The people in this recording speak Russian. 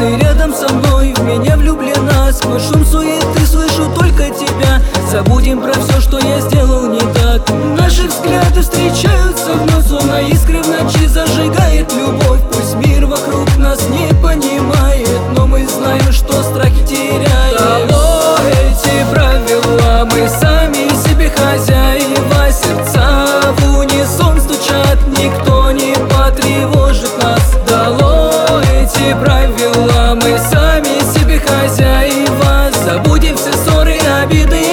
ты рядом со мной, в меня влюблена. Сквозь шум суеты слышу только тебя. Забудем про все, что я сделал не так. Наши взгляды встречаются вновь, словно искры в ночи зажигает любовь. Пусть мир вокруг нас не понимает, но мы знаем, что страхи теряем. Долой эти правила, мы сами себе хозяева. Сердца в унисон стучат, никто не потревожит нас. Долой эти правила, мы сами себе хозяева. Забудем все ссоры, обиды